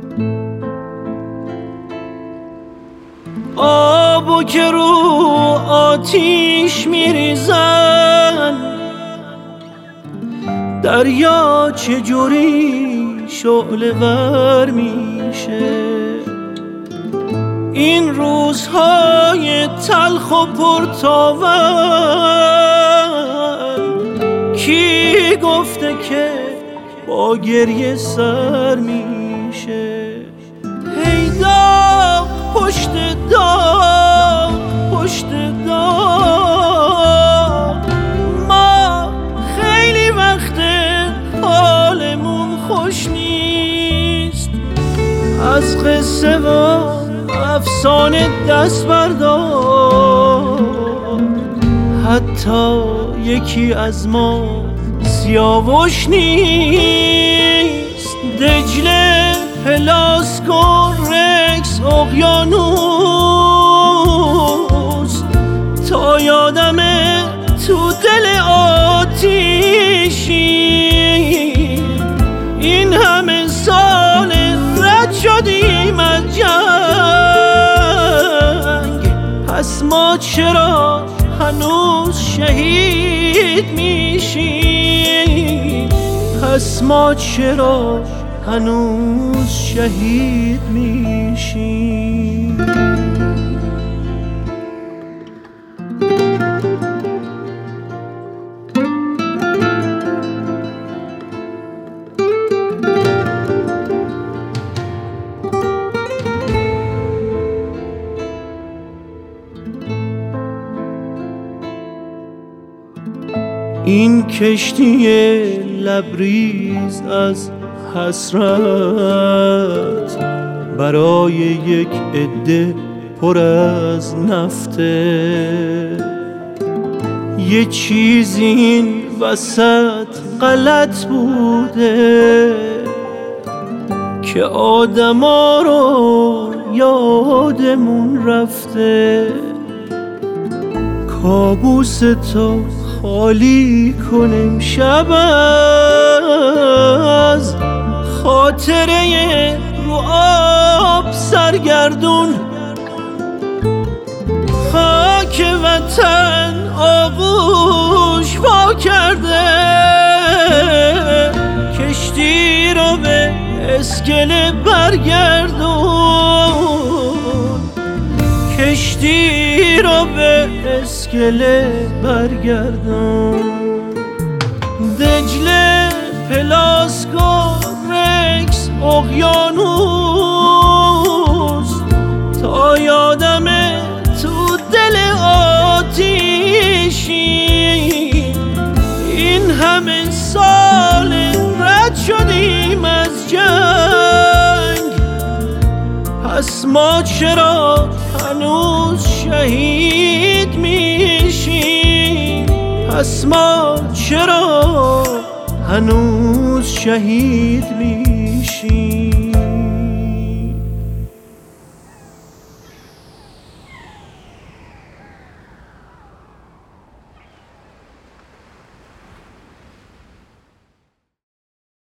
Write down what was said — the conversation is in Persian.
آبو که رو آتیش میریزن، دریا چجوری شعله ور میشه. این روزهای تلخ و پرتاون کی گفته که با گریه سر میشه؟ هی داغ پشت داغ پشت داغ، ما خیلی وقت حالمون خوش نیست. از قصه و افسانه دست بردار، حتی یکی از ما سیاوش نیست. دجله، پلاسکو، رکس، اقیانوس، تا یادمه تو دل آتیشی. این همه سال رد شدیم از جنگ، پس ما چرا هنوز شهید میشیم؟ پس ما چرا هنوز شهید میشیم؟ این کشتی لبریز از حسرت برای یک عده پر از نفته. یه چیزی این وسط غلط بوده که آدما رو یادمون رفته. کابوس تو خالی کنیم شب از خاطره رو آب سرگردون. خاک وطن آغوش وا کرده، کشتی رو به اسکله برگردون. کشتی رو به اسکله برگردون. دجله، پلاسکو، رکس، اقیانوس، تا یادمه تو دل آتیشی. این همه سال رد شدیم از جنگ، پس ما چرا هنوز شهید میشیم؟ پس ما چرا هنوز شهید میشیم؟